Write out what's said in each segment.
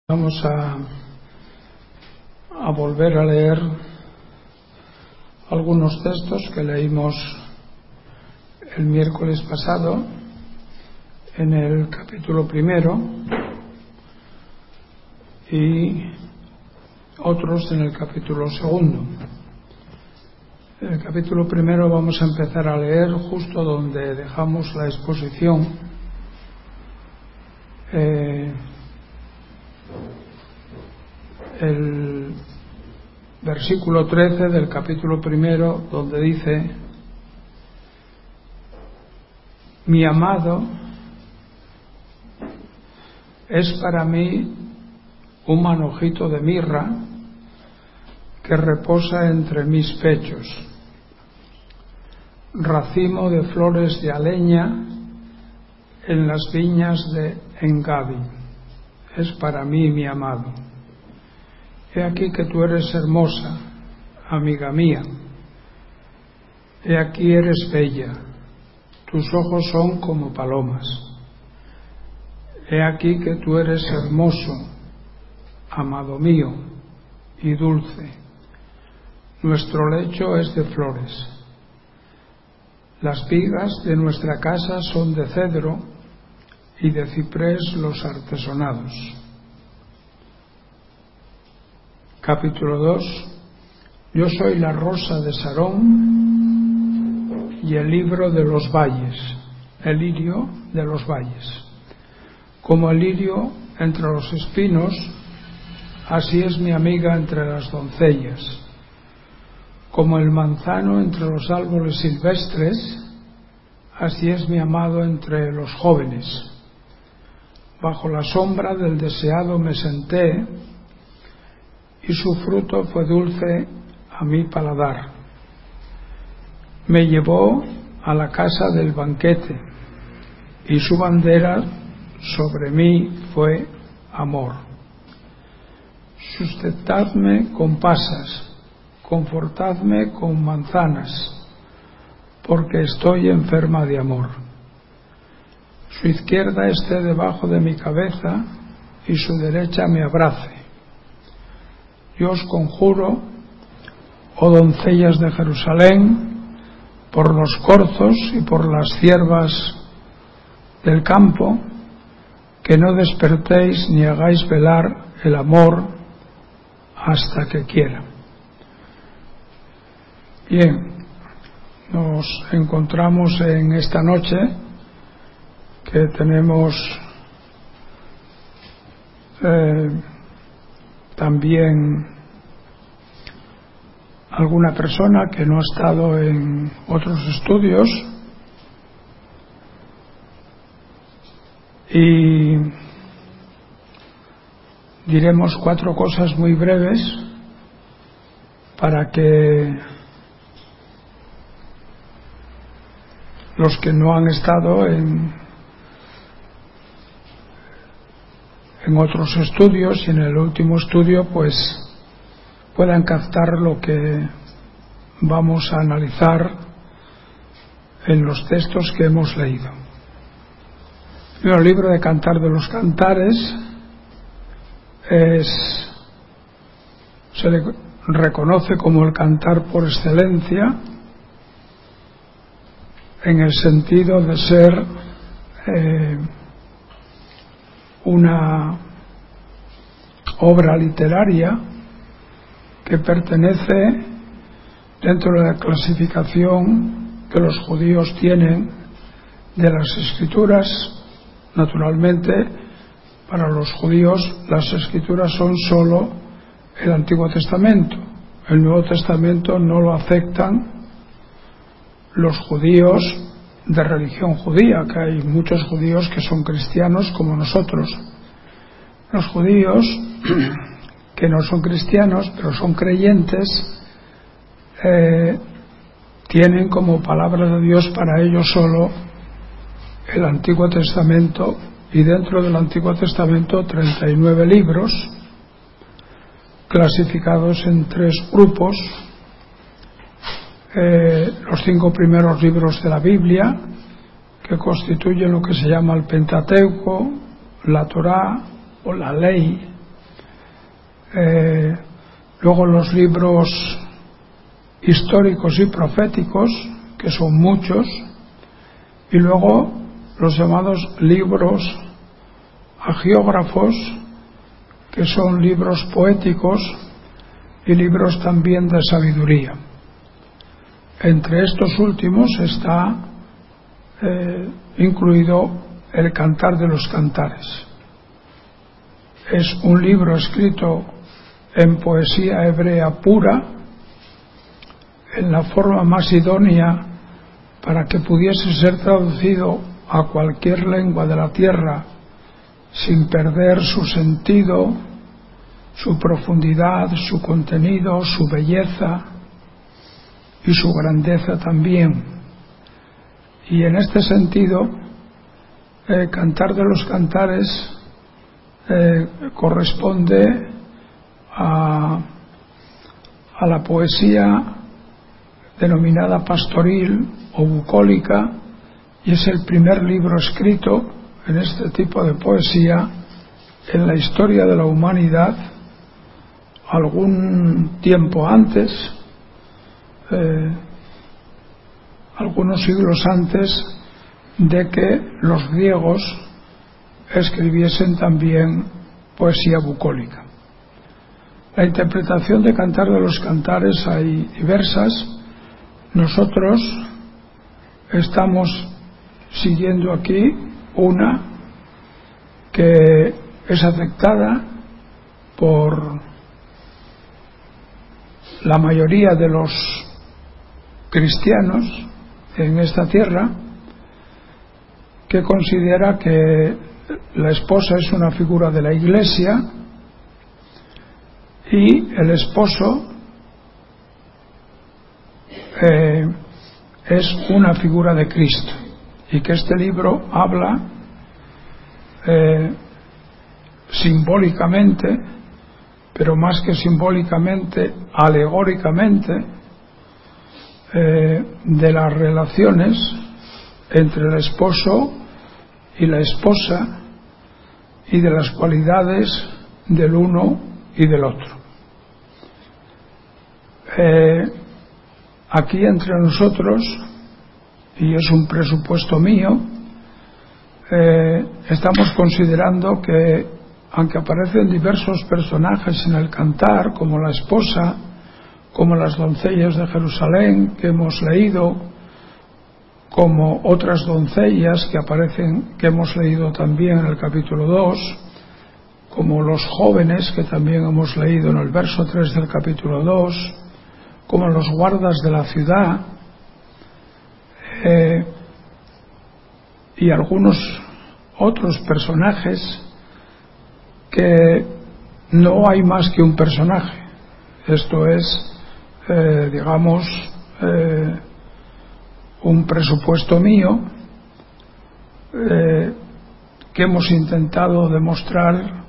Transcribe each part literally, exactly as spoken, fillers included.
Vamos a, a volver a leer algunos textos que leímos el miércoles pasado en el capítulo primero y otros en el capítulo segundo. En el capítulo primero vamos a empezar a leer justo donde dejamos la exposición. Eh, el versículo trece del capítulo primero, donde dice: mi amado es para mí un manojito de mirra que reposa entre mis pechos, racimo de flores de aleña en las viñas de Engadi. Es para mí mi amado. He aquí que tú eres hermosa, amiga mía. He aquí eres bella, tus ojos son como palomas. He aquí que tú eres hermoso, amado mío, y dulce. Nuestro lecho es de flores. Las vigas de nuestra casa son de cedro y de ciprés los artesonados. Capítulo dos. Yo soy la rosa de Sarón y el libro de los valles, el lirio de los valles. Como el lirio entre los espinos, así es mi amiga entre las doncellas. Como el manzano entre los árboles silvestres, así es mi amado entre los jóvenes. Bajo la sombra del deseado me senté, y su fruto fue dulce a mi paladar. Me llevó a la casa del banquete, y su bandera sobre mí fue amor. Sustentadme con pasas, confortadme con manzanas, porque estoy enferma de amor. Su izquierda esté debajo de mi cabeza, y su derecha me abrace. Yo os conjuro, oh doncellas de Jerusalén, por los corzos y por las ciervas del campo, que no despertéis ni hagáis velar el amor hasta que quiera. Bien, nos encontramos en esta noche que tenemos eh, también alguna persona que no ha estado en otros estudios, y diremos cuatro cosas muy breves para que los que no han estado en en otros estudios y en el último estudio pues puedan captar lo que vamos a analizar en los textos que hemos leído. El libro de Cantar de los Cantares es, se le reconoce como el cantar por excelencia, en el sentido de ser eh, una obra literaria que pertenece dentro de la clasificación que los judíos tienen de las escrituras. Naturalmente, para los judíos las escrituras son solo el Antiguo Testamento. El Nuevo Testamento no lo aceptan los judíos de religión judía, que hay muchos judíos que son cristianos como nosotros. Los judíos que no son cristianos pero son creyentes eh, tienen como palabra de Dios para ellos solo el Antiguo Testamento, y dentro del Antiguo Testamento treinta y nueve libros clasificados en tres grupos. Eh, los cinco primeros libros de la Biblia, que constituyen lo que se llama el Pentateuco, la Torá o la ley eh, luego los libros históricos y proféticos, que son muchos, y luego los llamados libros hagiógrafos, que son libros poéticos y libros también de sabiduría. Entre estos últimos está eh, incluido el Cantar de los Cantares. Es un libro escrito en poesía hebrea pura, en la forma más idónea para que pudiese ser traducido a cualquier lengua de la tierra sin perder su sentido, su profundidad, su contenido, su belleza y su grandeza también. Y en este sentido, el Cantar de los Cantares eh, corresponde a, a la poesía denominada pastoril o bucólica, y es el primer libro escrito en este tipo de poesía en la historia de la humanidad, algún tiempo antes, eh, algunos siglos antes de que los griegos escribiesen también poesía bucólica. La interpretación de Cantar de los Cantares hay diversas. Nosotros estamos siguiendo aquí una que es aceptada por la mayoría de los cristianos en esta tierra, que considera que la esposa es una figura de la Iglesia y el esposo eh, es una figura de Cristo, y que este libro habla eh, simbólicamente, pero más que simbólicamente, alegóricamente, eh, de las relaciones entre el esposo y la esposa y de las cualidades del uno y del otro. Eh, aquí entre nosotros, y es un presupuesto mío, eh, estamos considerando que, aunque aparecen diversos personajes en el Cantar, como la esposa, como las doncellas de Jerusalén que hemos leído, como otras doncellas que aparecen, que hemos leído también en el capítulo dos, como los jóvenes que también hemos leído en el verso tres del capítulo dos, como los guardas de la ciudad, eh, y algunos otros personajes, que no hay más que un personaje. Esto es, eh, digamos, eh, un presupuesto mío, eh, que hemos intentado demostrar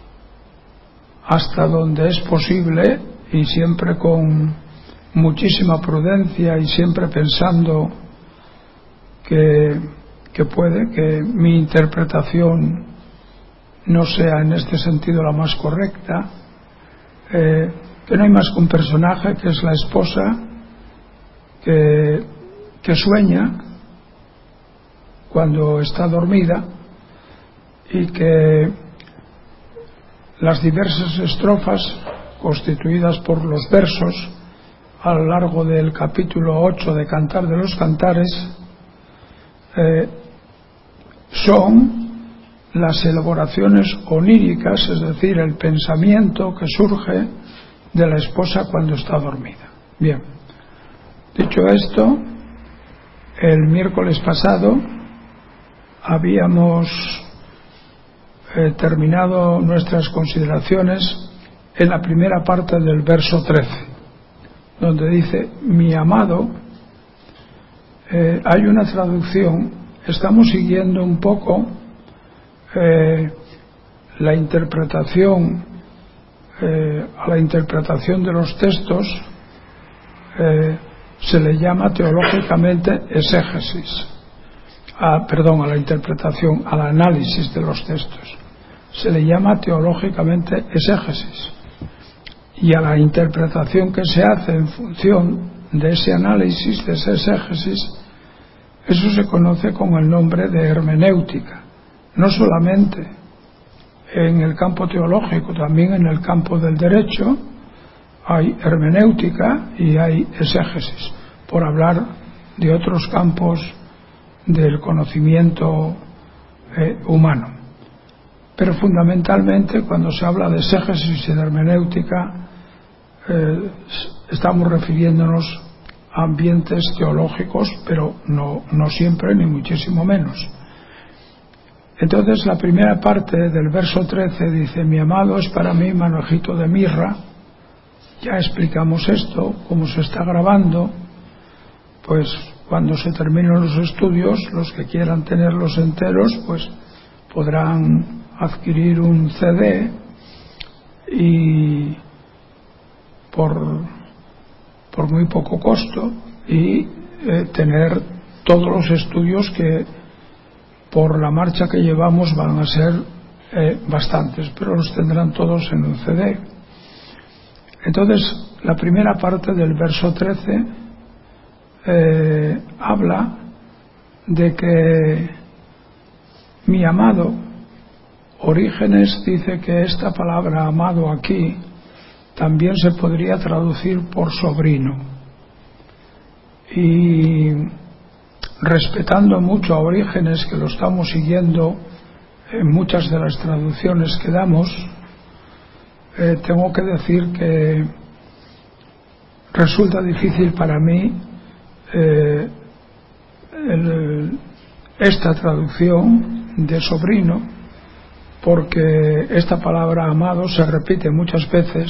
hasta donde es posible, y siempre con muchísima prudencia y siempre pensando que, que puede que mi interpretación no sea en este sentido la más correcta, eh, que no hay más que un personaje, que es la esposa, que, que sueña cuando está dormida, y que las diversas estrofas constituidas por los versos a lo largo del capítulo ocho de Cantar de los Cantares eh, son las elaboraciones oníricas, es decir, el pensamiento que surge de la esposa cuando está dormida. Bien, dicho esto, el miércoles pasado habíamos eh, terminado nuestras consideraciones en la primera parte del verso trece, donde dice: mi amado. Eh, hay una traducción, estamos siguiendo un poco eh, la interpretación, eh, a la interpretación de los textos, eh, se le llama teológicamente exégesis. Ah, perdón, a la interpretación, al análisis de los textos, se le llama teológicamente exégesis. y a la interpretación que se hace en función de ese análisis, de ese exégesis, eso se conoce con el nombre de hermenéutica. No solamente en el campo teológico, también en el campo del derecho hay hermenéutica y hay exégesis, por hablar de otros campos del conocimiento eh, humano. Pero fundamentalmente, cuando se habla de exégesis y de hermenéutica, eh, estamos refiriéndonos a ambientes teológicos, pero no, no siempre, ni muchísimo menos. Entonces, la primera parte del verso trece dice: mi amado es para mí manojito de mirra. Ya explicamos esto, cómo se está grabando. Pues cuando se terminen los estudios, los que quieran tenerlos enteros, pues podrán adquirir un C D y por, por muy poco costo y eh, tener todos los estudios que por la marcha que llevamos van a ser eh, bastantes, pero los tendrán todos en un C D. Entonces, la primera parte del verso trece eh, habla de que mi amado, Orígenes dice que esta palabra amado aquí también se podría traducir por sobrino, y respetando mucho a Orígenes, que lo estamos siguiendo en muchas de las traducciones que damos, eh, tengo que decir que resulta difícil para mí eh, el, esta traducción de sobrino, porque esta palabra amado se repite muchas veces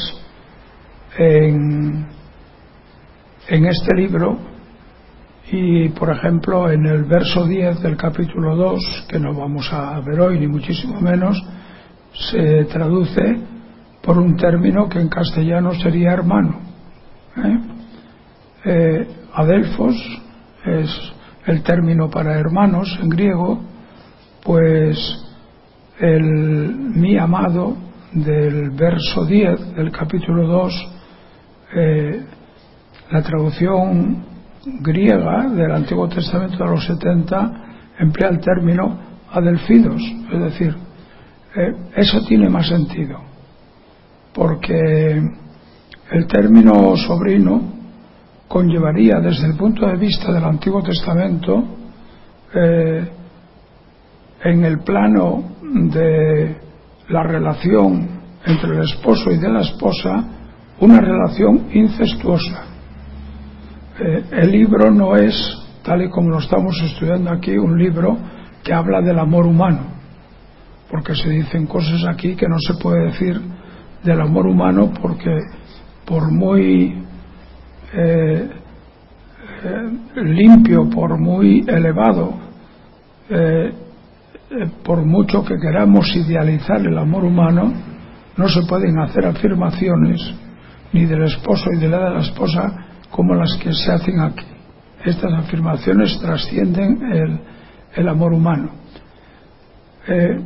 en, en este libro, y por ejemplo en el verso diez del capítulo dos, que no vamos a ver hoy ni muchísimo menos, se traduce por un término que en castellano sería hermano. ¿eh? Eh, adelphos es el término para hermanos en griego. Pues el mi amado del verso diez del capítulo dos, eh, la traducción griega del Antiguo Testamento de los setenta emplea el término adelfidos, es decir, eh, eso tiene más sentido, porque el término sobrino conllevaría, desde el punto de vista del Antiguo Testamento, eh, en el plano de la relación entre el esposo y de la esposa, una relación incestuosa. Eh, el libro no es, tal y como lo estamos estudiando aquí, un libro que habla del amor humano, porque se dicen cosas aquí que no se puede decir del amor humano, porque por muy eh, eh, limpio, por muy elevado, eh, por mucho que queramos idealizar el amor humano, no se pueden hacer afirmaciones ni del esposo y de la de la esposa como las que se hacen aquí. Estas afirmaciones trascienden el, el amor humano. Eh,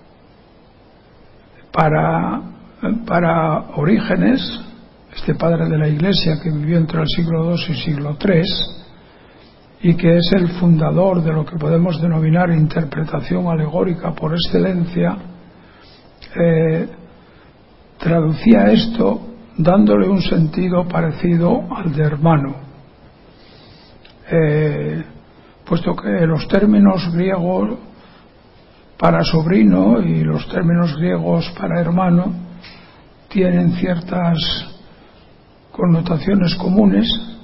para, para Orígenes, este padre de la Iglesia que vivió entre el siglo dos y siglo tres, y que es el fundador de lo que podemos denominar interpretación alegórica por excelencia, eh, traducía esto dándole un sentido parecido al de hermano, eh, puesto que los términos griegos para sobrino y los términos griegos para hermano tienen ciertas connotaciones comunes,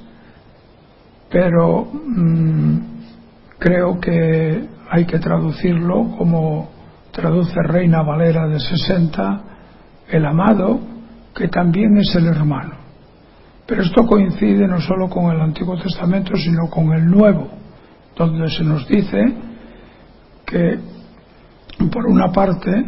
pero mmm, creo que hay que traducirlo como traduce Reina Valera de sesenta, el amado, que también es el hermano. Pero esto coincide no solo con el Antiguo Testamento, sino con el Nuevo, donde se nos dice que, por una parte,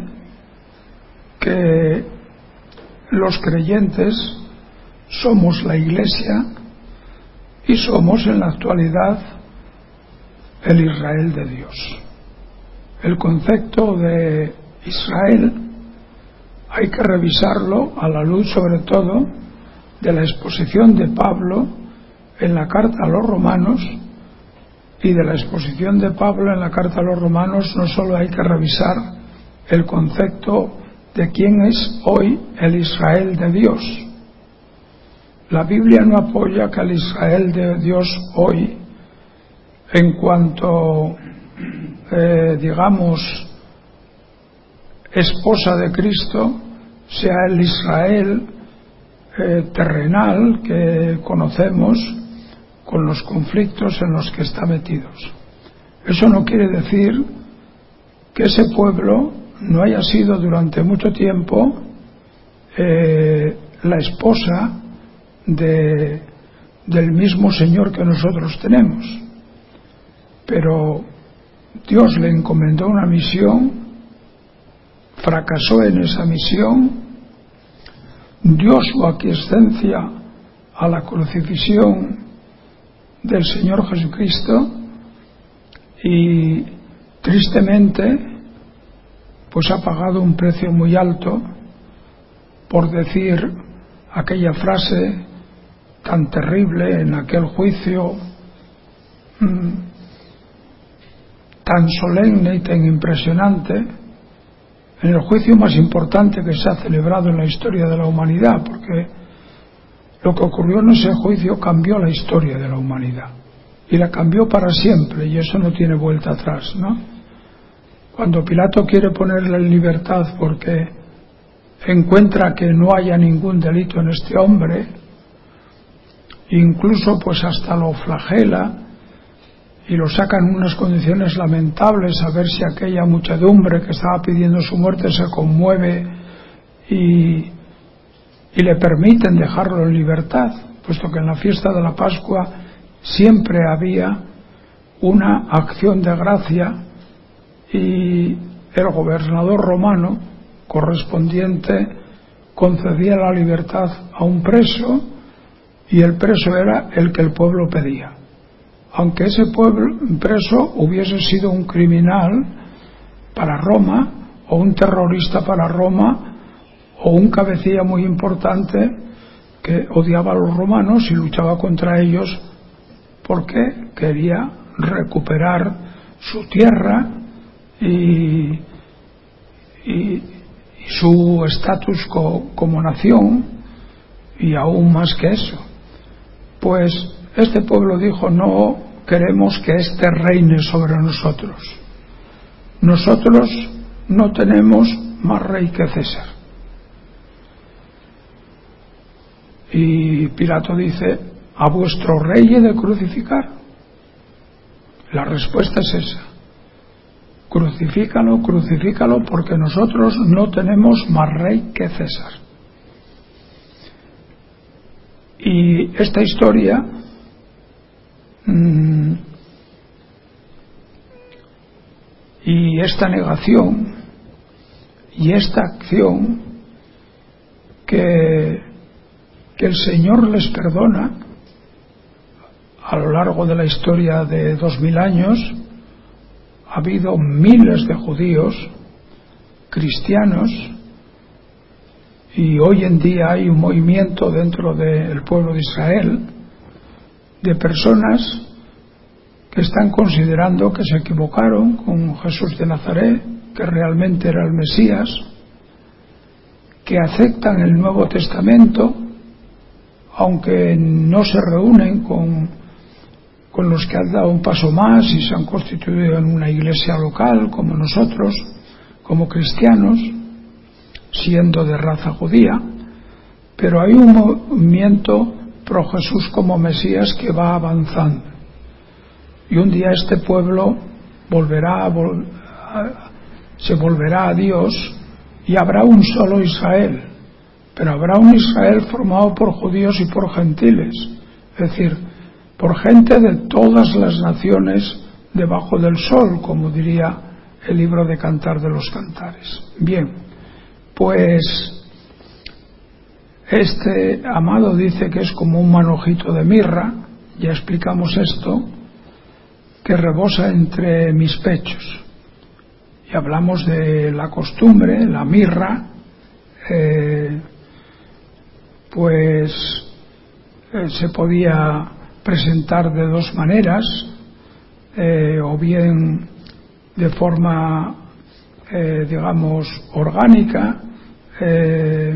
que los creyentes somos la Iglesia y somos en la actualidad el Israel de Dios. El concepto de Israel hay que revisarlo a la luz sobre todo de la exposición de Pablo en la carta a los romanos, y de la exposición de Pablo en la carta a los romanos no solo hay que revisar el concepto de quién es hoy el Israel de Dios. La Biblia no apoya que el Israel de Dios hoy, en cuanto eh, digamos esposa de Cristo, sea el Israel eh, terrenal que conocemos, con los conflictos en los que está metidos. Eso no quiere decir que ese pueblo no haya sido durante mucho tiempo eh, la esposa de, del mismo Señor que nosotros tenemos. Pero Dios le encomendó una misión, fracasó en esa misión, dio su aquiescencia a la crucifixión del Señor Jesucristo y tristemente pues ha pagado un precio muy alto por decir aquella frase tan terrible en aquel juicio mmm, tan solemne y tan impresionante, en el juicio más importante que se ha celebrado en la historia de la humanidad, porque lo que ocurrió en ese juicio cambió la historia de la humanidad y la cambió para siempre, y eso no tiene vuelta atrás, ¿no? Cuando Pilato quiere ponerle en libertad porque encuentra que no haya ningún delito en este hombre, incluso pues hasta lo flagela y lo saca en unas condiciones lamentables, a ver si aquella muchedumbre que estaba pidiendo su muerte se conmueve y y le permiten dejarlo en libertad, puesto que en la fiesta de la Pascua siempre había una acción de gracia y el gobernador romano correspondiente concedía la libertad a un preso y el preso era el que el pueblo pedía, aunque ese pueblo, preso hubiese sido un criminal para Roma o un terrorista para Roma o un cabecilla muy importante que odiaba a los romanos y luchaba contra ellos porque quería recuperar su tierra y, y, y su estatus co, como nación, y aún más que eso. Pues este pueblo dijo: no queremos que éste reine sobre nosotros, nosotros no tenemos más rey que César. Y Pilato dice: ¿a vuestro rey he de crucificar? La respuesta es esa: crucifícalo, crucifícalo, porque nosotros no tenemos más rey que César. Y esta historia mmm, y esta negación y esta acción que que el Señor les perdona a lo largo de la historia de dos mil años. Ha habido miles de judíos cristianos y hoy en día hay un movimiento dentro del pueblo de Israel de personas que están considerando que se equivocaron con Jesús de Nazaret, que realmente era el Mesías, que aceptan el Nuevo Testamento aunque no se reúnen con, con los que han dado un paso más y se han constituido en una iglesia local como nosotros, como cristianos, siendo de raza judía, pero hay un movimiento pro Jesús como Mesías que va avanzando, y un día este pueblo volverá a vol- a, se volverá a Dios y habrá un solo Israel. Pero habrá un Israel formado por judíos y por gentiles, es decir, por gente de todas las naciones debajo del sol, como diría el libro de Cantar de los Cantares. Bien, pues este Amado dice que es como un manojito de mirra, ya explicamos esto, que rebosa entre mis pechos. Y hablamos de la costumbre, la mirra, eh, pues eh, se podía presentar de dos maneras, eh, o bien de forma eh, digamos orgánica, eh,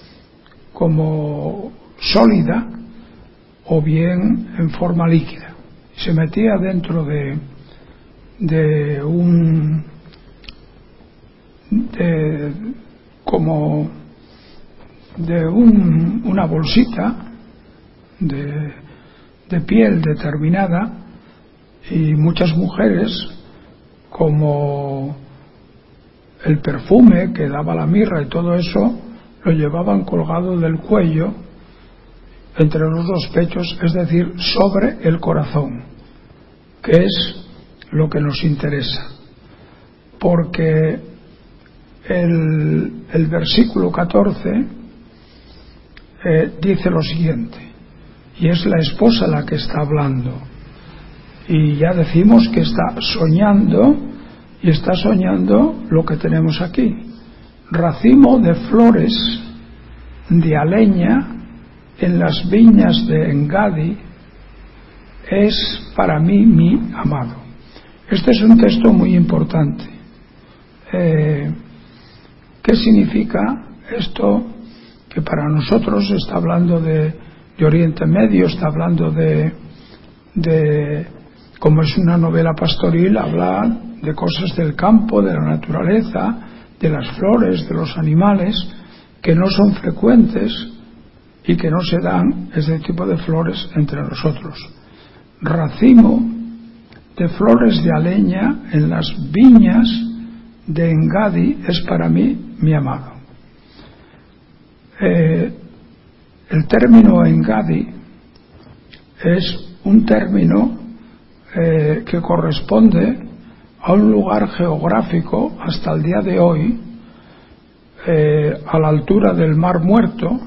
como sólida, o bien en forma líquida. Se metía dentro de de un de, como de un, una bolsita de, de piel determinada, y muchas mujeres, como el perfume que daba la mirra y todo eso, lo llevaban colgado del cuello entre los dos pechos, es decir, sobre el corazón, que es lo que nos interesa, porque el, el versículo catorce eh, dice lo siguiente, y es la esposa la que está hablando, y ya decimos que está soñando, y está soñando lo que tenemos aquí: racimo de flores de aleña en las viñas de Engadi es para mí mi amado. Este es un texto muy importante. Eh, ¿Qué significa esto? Que para nosotros está hablando de, de Oriente Medio, está hablando de, de, como es una novela pastoril, habla de cosas del campo, de la naturaleza, de las flores, de los animales, que no son frecuentes y que no se dan ese tipo de flores entre nosotros. Racimo de flores de aleña en las viñas de Engadi es para mí mi amado. Eh, el término Engadi es un término eh, que corresponde a un lugar geográfico hasta el día de hoy, eh, a la altura del Mar Muerto,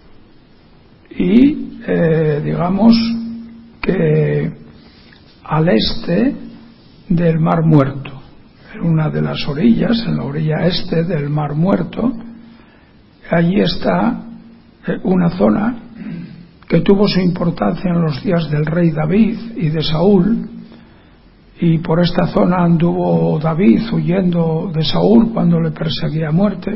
y eh, digamos que al este del Mar Muerto, en una de las orillas, en la orilla este del Mar Muerto. Allí está eh, una zona que tuvo su importancia en los días del rey David y de Saúl, y por esta zona anduvo David huyendo de Saúl cuando le perseguía a muerte.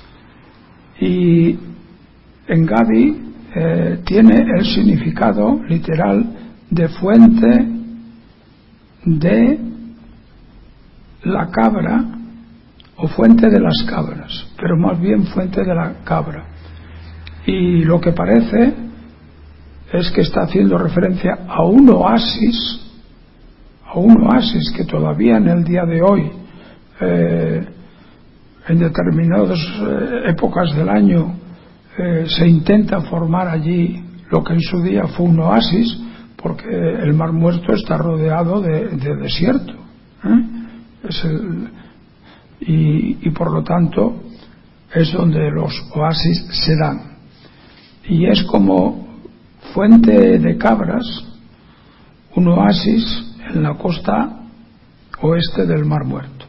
Y Engadi eh, tiene el significado literal de fuente de la cabra, o fuente de las cabras, pero más bien fuente de la cabra. Y lo que parece es que está haciendo referencia a un oasis, a un oasis que todavía en el día de hoy, eh, en determinadas eh, épocas del año, eh, se intenta formar allí lo que en su día fue un oasis, porque el Mar Muerto está rodeado de, de desierto, ¿eh? es el, y, y por lo tanto es donde los oasis se dan, y es como fuente de cabras, un oasis en la costa oeste del Mar Muerto.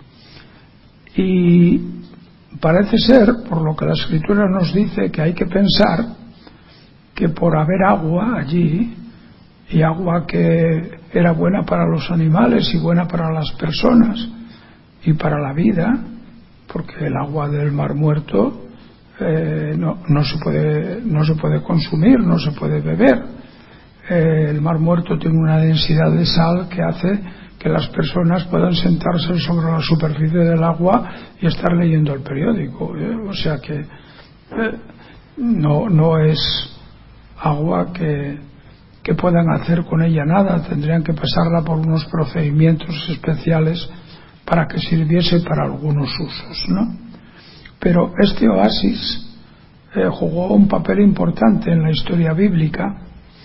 Y parece ser, por lo que la Escritura nos dice, que hay que pensar que por haber agua allí, y agua que era buena para los animales y buena para las personas y para la vida, porque el agua del Mar Muerto eh, no, no se puede no se puede consumir, no se puede beber. Eh, el Mar Muerto tiene una densidad de sal que hace que las personas puedan sentarse sobre la superficie del agua y estar leyendo el periódico, ¿eh? O sea que eh, no no es agua que que puedan hacer con ella nada, tendrían que pasarla por unos procedimientos especiales para que sirviese para algunos usos, ¿no? Pero este oasis eh, jugó un papel importante en la historia bíblica,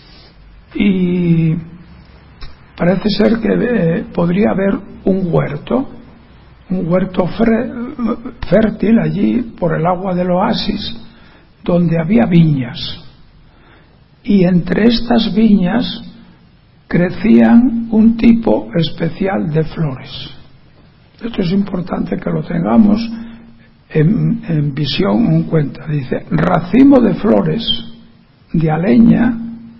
y parece ser que eh, podría haber un huerto, un huerto fértil allí por el agua del oasis, donde había viñas. Y entre estas viñas crecían un tipo especial de flores. Esto es importante que lo tengamos en, en visión un cuenta, dice: racimo de flores de aleña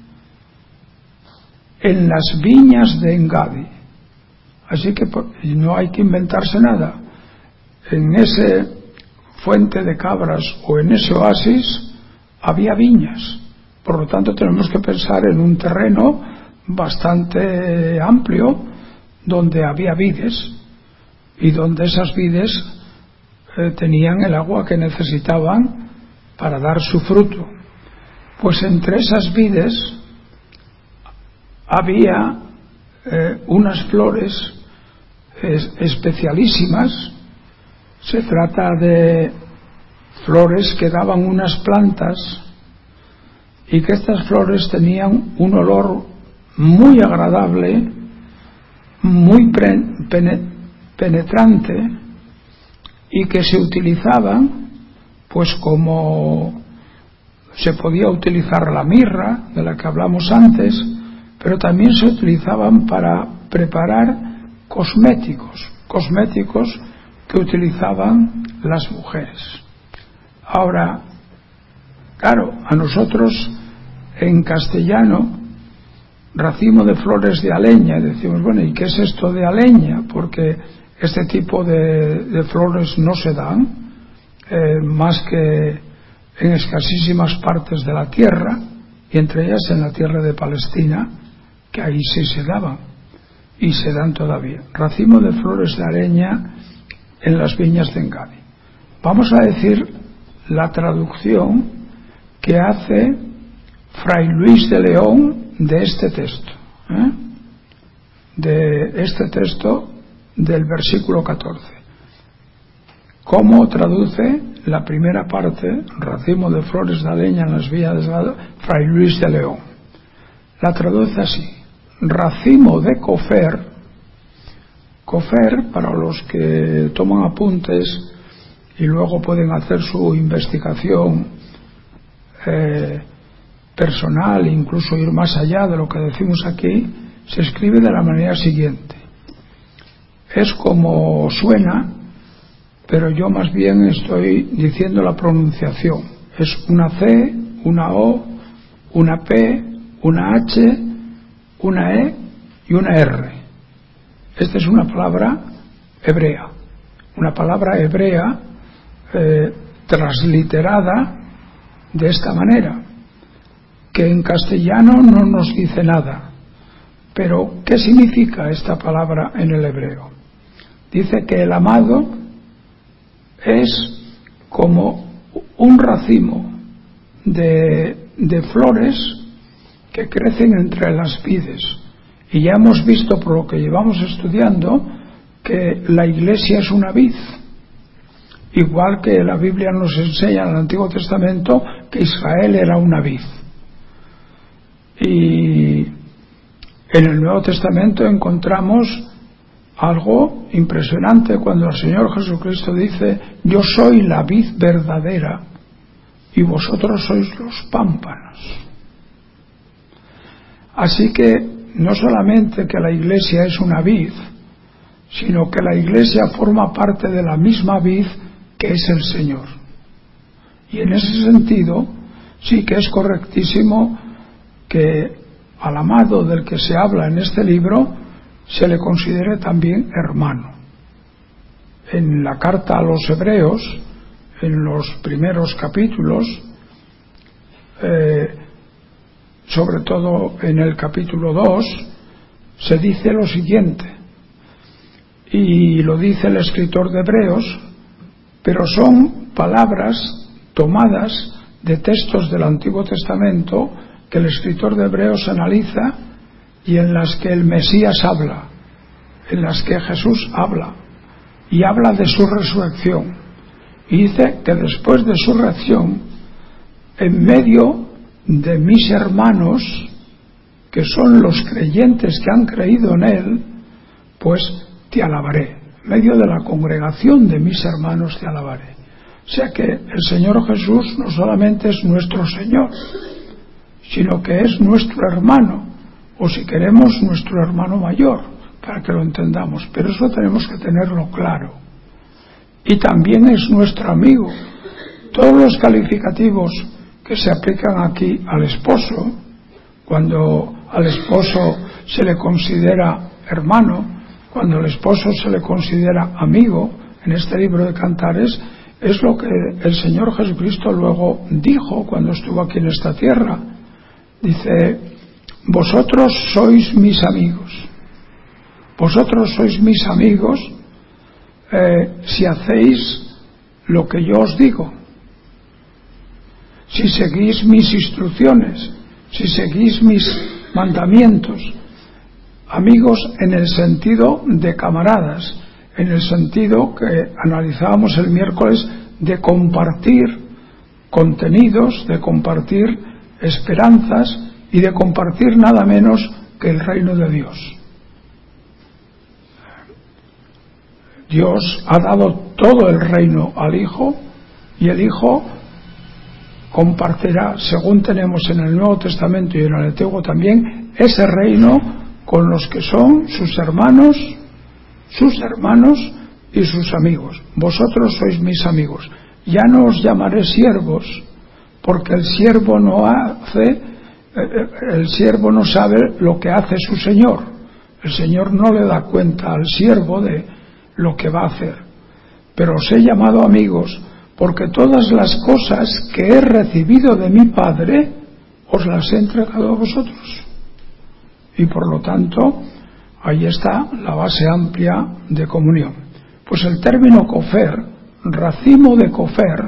en las viñas de Engadi. Así que no hay que inventarse nada. En ese fuente de cabras o en ese oasis había viñas. Por lo tanto, tenemos que pensar en un terreno bastante amplio donde había vides y donde esas vides eh, tenían el agua que necesitaban para dar su fruto. Pues entre esas vides había eh, unas flores es, especialísimas. Se trata de flores que daban unas plantas y que estas flores tenían un olor muy agradable, muy penetrante, y que se utilizaban pues como se podía utilizar la mirra de la que hablamos antes, pero también se utilizaban para preparar cosméticos, cosméticos que utilizaban las mujeres. Ahora, claro, a nosotros en castellano, racimo de flores de aleña, decimos, bueno, ¿y qué es esto de aleña? Porque este tipo de, de flores no se dan eh, más que en escasísimas partes de la tierra, y entre ellas en la tierra de Palestina, que ahí sí se daban y se dan todavía. Racimo de flores de aleña en las viñas de Engadi. Vamos a decir la traducción que hace Fray Luis de León de este texto, ¿eh? de este texto del versículo catorce. ¿Cómo traduce la primera parte, racimo de flores de aleña en las viñas de Engadi, Fray Luis de León? La traduce así: racimo de cofer. Cofer, para los que toman apuntes y luego pueden hacer su investigación eh, personal, incluso ir más allá de lo que decimos aquí, se escribe de la manera siguiente. Es como suena, pero yo más bien estoy diciendo la pronunciación. Es una C, una O, una P, una H, una E y una R. Esta es una palabra hebrea, una palabra hebrea eh, transliterada de esta manera, que en castellano no nos dice nada. Pero, ¿qué significa esta palabra en el hebreo? Dice que el amado es como un racimo de, de flores que crecen entre las vides. Y ya hemos visto, por lo que llevamos estudiando, que la Iglesia es una vid. Igual que la Biblia nos enseña en el Antiguo Testamento que Israel era una vid. Y en el Nuevo Testamento encontramos algo impresionante cuando el Señor Jesucristo dice: yo soy la vid verdadera y vosotros sois los pámpanos. Así que no solamente que la Iglesia es una vid, sino que la Iglesia forma parte de la misma vid que es el Señor. Y en ese sentido sí que es correctísimo que al amado del que se habla en este libro se le considere también hermano. En la carta a los Hebreos, en los primeros capítulos, eh, sobre todo en el capítulo dos, se dice lo siguiente, y lo dice el escritor de Hebreos, pero son palabras tomadas de textos del Antiguo Testamento que el escritor de Hebreos analiza y en las que el Mesías habla, en las que Jesús habla, y habla de su resurrección. Y dice que después de su resurrección, en medio de mis hermanos, que son los creyentes que han creído en Él, pues te alabaré. En medio de la congregación de mis hermanos te alabaré. O sea que el Señor Jesús no solamente es nuestro Señor, sino que es nuestro hermano, o si queremos nuestro hermano mayor, para que lo entendamos. Pero eso tenemos que tenerlo claro. y también es nuestro amigo. Todos los calificativos que se aplican aquí al esposo, cuando al esposo se le considera hermano, cuando al esposo se le considera amigo, en este libro de Cantares, es lo que el Señor Jesucristo luego dijo cuando estuvo aquí en esta tierra. Dice: vosotros sois mis amigos, vosotros sois mis amigos eh, si hacéis lo que yo os digo, si seguís mis instrucciones, si seguís mis mandamientos. Amigos en el sentido de camaradas, en el sentido que analizábamos el miércoles, de compartir contenidos, de compartir esperanzas y de compartir nada menos que el reino de Dios. Dios ha dado todo el reino al Hijo, y el Hijo compartirá, según tenemos en el Nuevo Testamento y en el Antiguo también, ese reino con los que son sus hermanos, sus hermanos y sus amigos. Vosotros sois mis amigos. Ya no os llamaré siervos, porque el siervo no hace, el siervo no sabe lo que hace su señor. El señor no le da cuenta al siervo de lo que va a hacer. Pero os he llamado amigos, porque todas las cosas que he recibido de mi Padre os las he entregado a vosotros. Y por lo tanto, ahí está la base amplia de comunión. Pues el término cofer, racimo de cofer,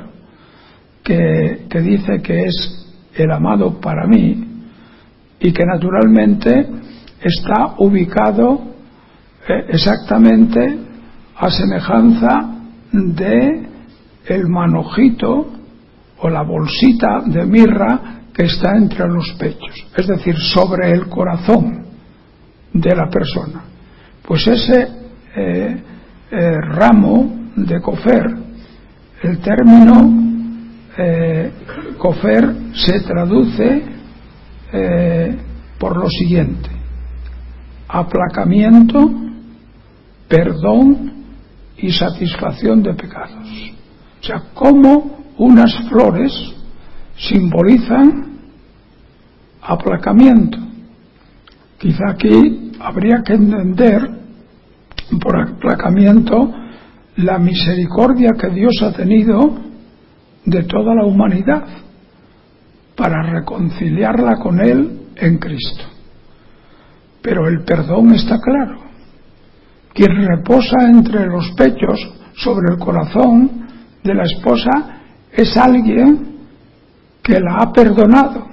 que, que dice que es el amado para mí, y que naturalmente está ubicado eh, exactamente a semejanza de el manojito o la bolsita de mirra que está entre los pechos, es decir, sobre el corazón de la persona. Pues ese eh, eh, ramo de cofer, el término eh, cofer se traduce eh, por lo siguiente: aplacamiento, perdón y satisfacción de pecados. O sea, como unas flores simbolizan aplacamiento. Quizá aquí habría que entender por aplacamiento la misericordia que Dios ha tenido de toda la humanidad para reconciliarla con Él en Cristo. Pero el perdón está claro. Quien reposa entre los pechos, sobre el corazón de la esposa, es alguien que la ha perdonado,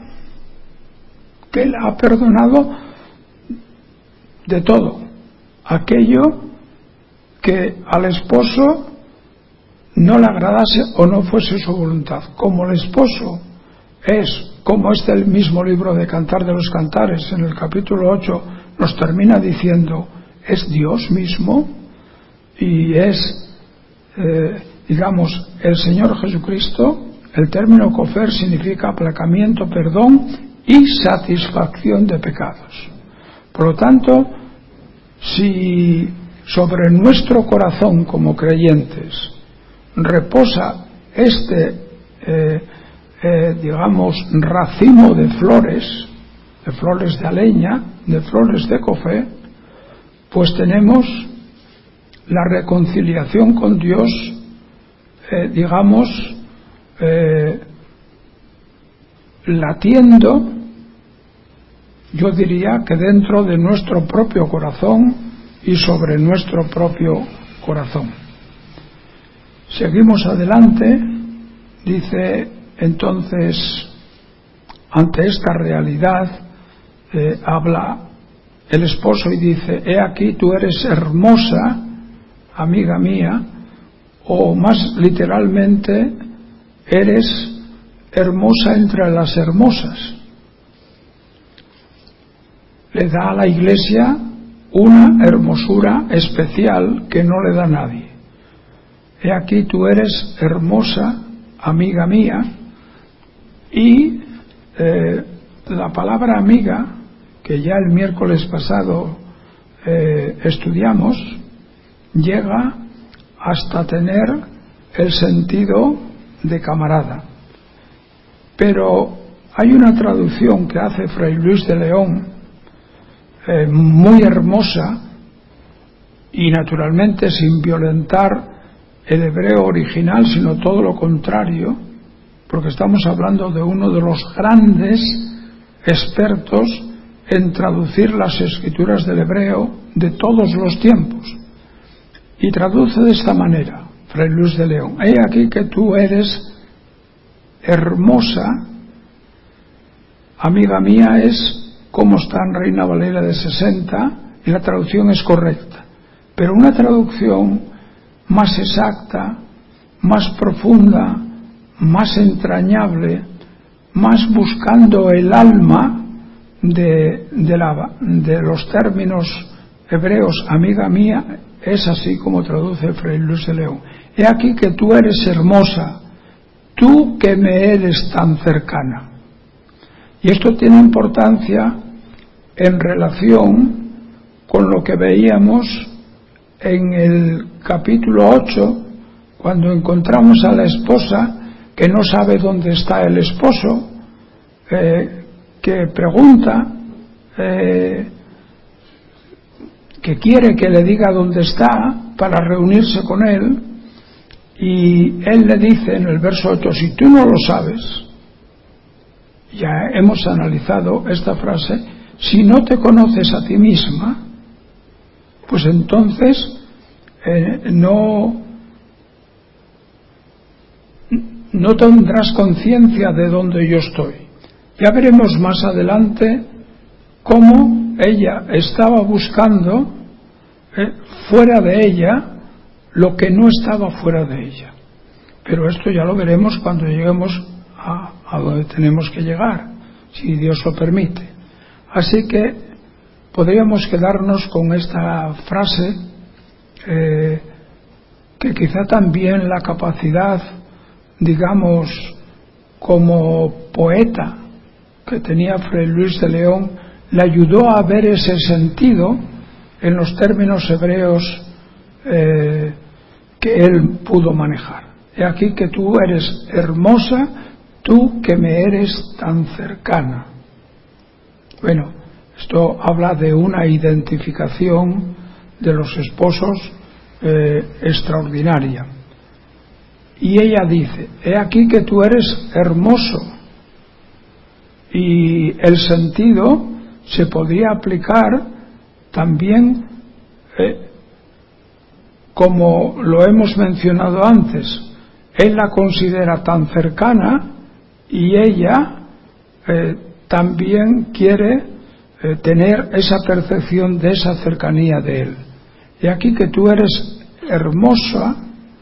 que la ha perdonado de todo aquello que al esposo no le agradase o no fuese su voluntad. Como el esposo es, como este el mismo libro de Cantar de los Cantares en el capítulo ocho nos termina diciendo, es Dios mismo y es eh, digamos el Señor Jesucristo. El término cofer significa aplacamiento, perdón y satisfacción de pecados. Por lo tanto, si sobre nuestro corazón como creyentes reposa este eh, eh, digamos racimo de flores, de flores de aleña, de flores de cofer, pues tenemos la reconciliación con Dios, eh, digamos eh, latiendo, yo diría que dentro de nuestro propio corazón y sobre nuestro propio corazón. Seguimos adelante. Dice entonces, ante esta realidad eh, habla el esposo y dice: he aquí tú eres hermosa, amiga mía, o más literalmente, eres hermosa entre las hermosas. Le da a la Iglesia una hermosura especial que no le da nadie. He aquí tú eres hermosa, amiga mía, y eh, la palabra amiga, que ya el miércoles pasado eh, estudiamos, llega hasta tener el sentido de camarada. Pero hay una traducción que hace Fray Luis de León eh, muy hermosa y naturalmente sin violentar el hebreo original, sino todo lo contrario, porque estamos hablando de uno de los grandes expertos en traducir las escrituras del hebreo de todos los tiempos. Y traduce de esta manera, Fray Luis de León: he aquí que tú eres hermosa, amiga mía, es como está en Reina Valera de sesenta, y la traducción es correcta. Pero una traducción más exacta, más profunda, más entrañable, más buscando el alma de, de, la, de los términos hebreos, amiga mía, es así como traduce Fray Luis de León: he aquí que tú eres hermosa, tú que me eres tan cercana. Y esto tiene importancia en relación con lo que veíamos en el capítulo ocho, cuando encontramos a la esposa que no sabe dónde está el esposo, eh, que pregunta, eh, que quiere que le diga dónde está para reunirse con él, y él le dice en el verso ocho: si tú no lo sabes, ya hemos analizado esta frase, si no te conoces a ti misma, pues entonces eh, no no tendrás conciencia de dónde yo estoy. Ya veremos más adelante cómo ella estaba buscando eh, fuera de ella lo que no estaba fuera de ella. Pero esto ya lo veremos cuando lleguemos a, a donde tenemos que llegar, si Dios lo permite. Así que podríamos quedarnos con esta frase, eh, que quizá también la capacidad, digamos, como poeta que tenía Fray Luis de León, le ayudó a ver ese sentido en los términos hebreos eh, que él pudo manejar. He aquí que tú eres hermosa, tú que me eres tan cercana. Bueno, esto habla de una identificación de los esposos eh, extraordinaria. Y ella dice: he aquí que tú eres hermoso. Y el sentido se podría aplicar también, eh, como lo hemos mencionado antes, él la considera tan cercana y ella eh, también quiere eh, tener esa percepción de esa cercanía de él. Y aquí que tú eres hermosa,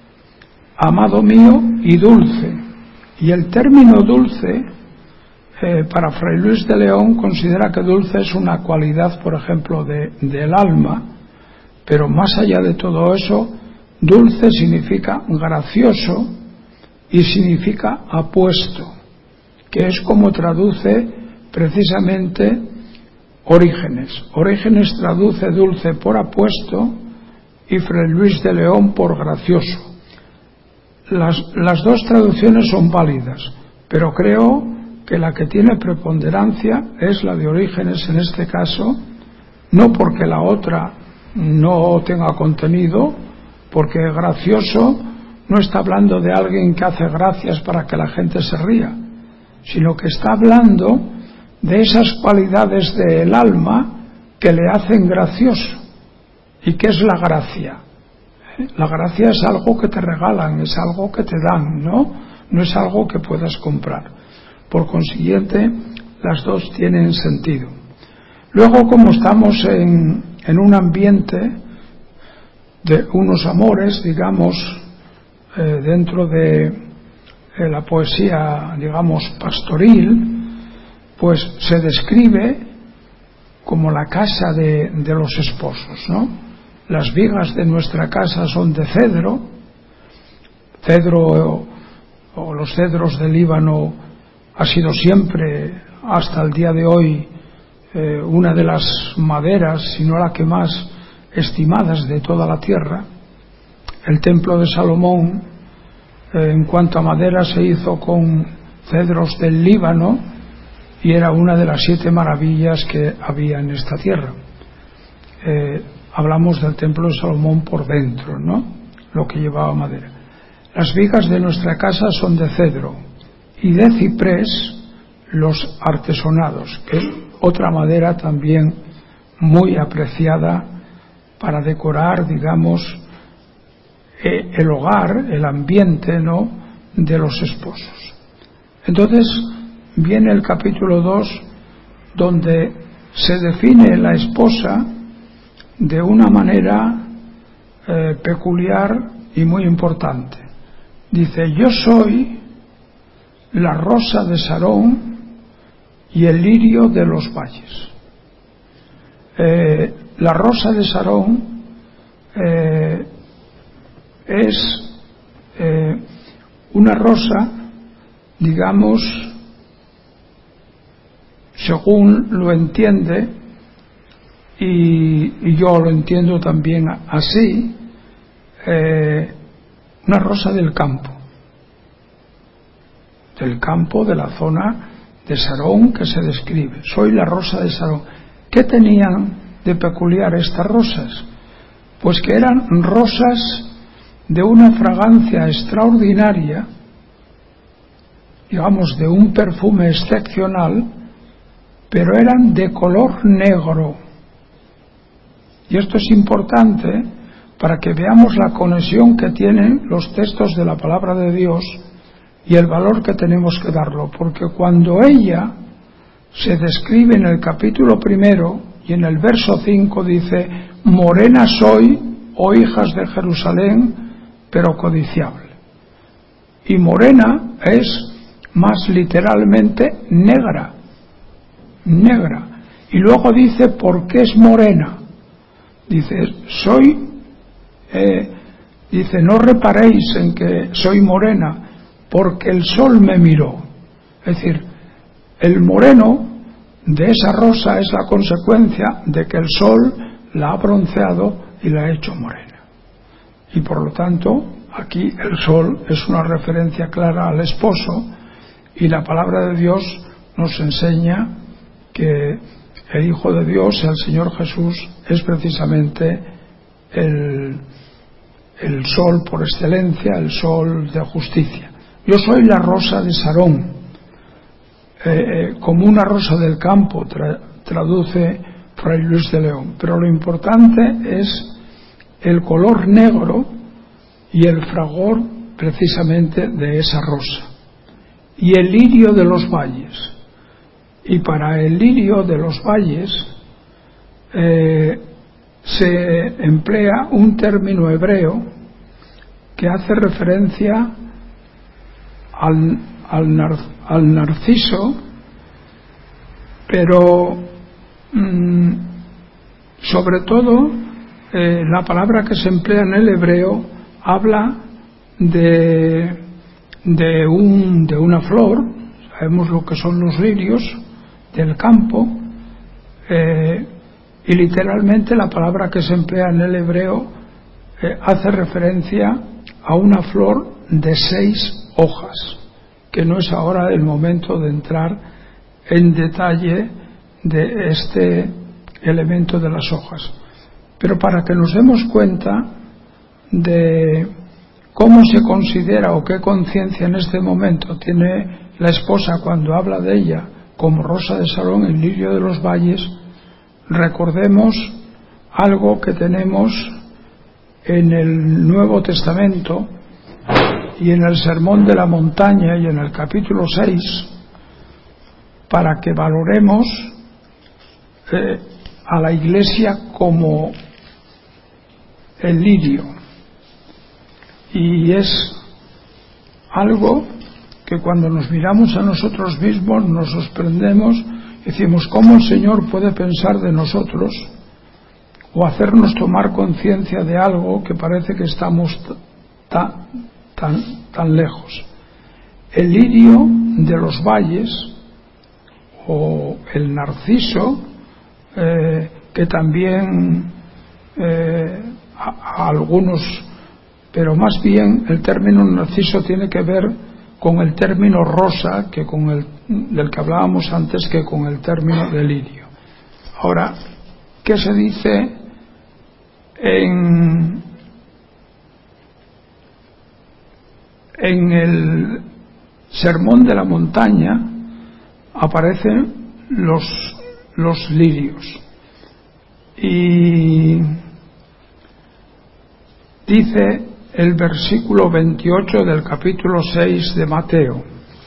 amado mío, y dulce. Y el término dulce, eh, para Fray Luis de León, considera que dulce es una cualidad, por ejemplo, de, del alma, pero más allá de todo eso, dulce significa gracioso y significa apuesto, que es como traduce precisamente Orígenes. Orígenes traduce dulce por apuesto y Fray Luis de León por gracioso. Las, las dos traducciones son válidas, pero creo que la que tiene preponderancia es la de Orígenes en este caso, no porque la otra no tenga contenido, porque gracioso no está hablando de alguien que hace gracias para que la gente se ría, sino que está hablando de esas cualidades del alma que le hacen gracioso. ¿Y qué es la gracia? ¿Eh? La gracia es algo que te regalan, es algo que te dan, ¿no? No es algo que puedas comprar. Por consiguiente, las dos tienen sentido. Luego, como estamos en, en un ambiente de unos amores, digamos, eh, dentro de, de la poesía, digamos, pastoril, pues se describe como la casa de, de los esposos, ¿no? Las vigas de nuestra casa son de cedro, cedro o, o los cedros del Líbano ha sido siempre, hasta el día de hoy, eh, una de las maderas, si no la que más estimadas de toda la tierra. El templo de Salomón Eh, en cuanto a madera, se hizo con cedros del Líbano y era una de las siete maravillas que había en esta tierra. Eh, hablamos del templo de Salomón por dentro, ¿no? Lo que llevaba madera. Las vigas de nuestra casa son de cedro y de ciprés los artesonados, que es otra madera también muy apreciada para decorar, digamos, eh, el hogar, el ambiente, ¿no?, de los esposos. Entonces viene el capítulo dos, donde se define la esposa de una manera eh, peculiar y muy importante. Dice: yo soy la rosa de Sarón y el lirio de los valles. Eh, la rosa de Sarón eh, es eh, una rosa, digamos, según lo entiende, y, y yo lo entiendo también así, eh, una rosa del campo, del campo, de la zona de Sarón que se describe. Soy la rosa de Sarón. ¿Qué tenían de peculiar estas rosas? Pues que eran rosas de una fragancia extraordinaria, digamos, de un perfume excepcional, pero eran de color negro. Y esto es importante para que veamos la conexión que tienen los textos de la palabra de Dios y el valor que tenemos que darlo, porque cuando ella se describe en el capítulo primero y en el verso cinco, dice: morena soy, oh hijas de Jerusalén, pero codiciable. Y morena es más literalmente negra, negra. Y luego dice: ¿por qué es morena? Dice: soy, eh, dice, no reparéis en que soy morena, porque el sol me miró. Es decir, el moreno de esa rosa es la consecuencia de que el sol la ha bronceado y la ha hecho morena. Y por lo tanto, aquí el sol es una referencia clara al esposo, y la palabra de Dios nos enseña que el Hijo de Dios, el Señor Jesús, es precisamente el, el sol por excelencia, el sol de justicia. Yo soy la rosa de Sarón, eh, como una rosa del campo, tra, traduce Fray Luis de León. Pero lo importante es el color negro y el fragor precisamente de esa rosa. Y el lirio de los valles. Y para el lirio de los valles eh, se emplea un término hebreo que hace referencia al, al, nar, al narciso, pero mmm, sobre todo eh, la palabra que se emplea en el hebreo habla de, de, un, de una flor. Sabemos lo que son los lirios del campo, eh, y literalmente la palabra que se emplea en el hebreo eh, hace referencia a una flor de seis hojas, que no es ahora el momento de entrar en detalle de este elemento de las hojas, pero para que nos demos cuenta de cómo se considera o qué conciencia en este momento tiene la esposa cuando habla de ella como rosa de Sarón, el lirio de los valles. Recordemos algo que tenemos en el Nuevo Testamento y en el Sermón de la Montaña y en el capítulo seis, para que valoremos eh, a la Iglesia como el lirio. Y es algo que cuando nos miramos a nosotros mismos nos sorprendemos y decimos: ¿cómo el Señor puede pensar de nosotros o hacernos tomar conciencia de algo que parece que estamos tan, tan, tan lejos? El lirio de los valles, o el narciso, eh, que también eh, a, a algunos pero más bien el término narciso tiene que ver con el término rosa, que con el del que hablábamos antes, que con el término de lirio. Ahora, ¿qué se dice en, en el Sermón de la Montaña? Aparecen los, los lirios. Y dice el versículo veintiocho del capítulo seis de Mateo.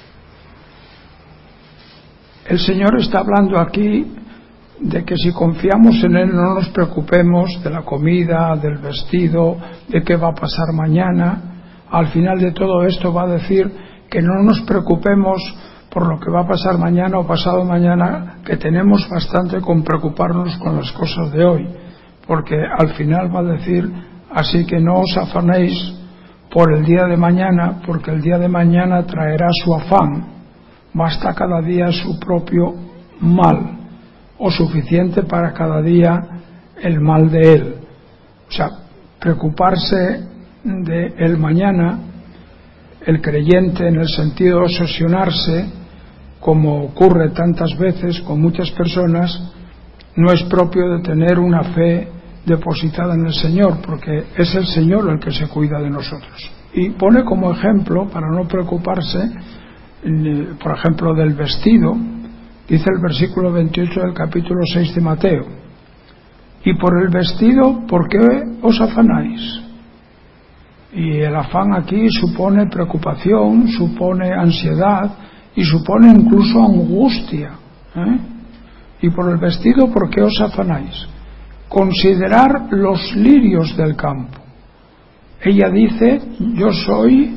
El Señor está hablando aquí de que si confiamos en Él no nos preocupemos de la comida, del vestido, de qué va a pasar mañana. Al final de todo esto va a decir que no nos preocupemos por lo que va a pasar mañana o pasado mañana, que tenemos bastante con preocuparnos con las cosas de hoy, porque al final va a decir: así que no os afanéis por el día de mañana, porque el día de mañana traerá su afán, basta cada día su propio mal, o suficiente para cada día el mal de él. O sea, preocuparse de el mañana, el creyente, en el sentido de obsesionarse, como ocurre tantas veces con muchas personas, no es propio de tener una fe depositada en el Señor, porque es el Señor el que se cuida de nosotros. Y pone como ejemplo, para no preocuparse, por ejemplo, del vestido. Dice el versículo veintiocho del capítulo seis de Mateo: y por el vestido, ¿por qué os afanáis? Y el afán aquí supone preocupación, supone ansiedad y supone incluso angustia, ¿eh? Y por el vestido, ¿por qué os afanáis? Considerar los lirios del campo. Ella dice: yo soy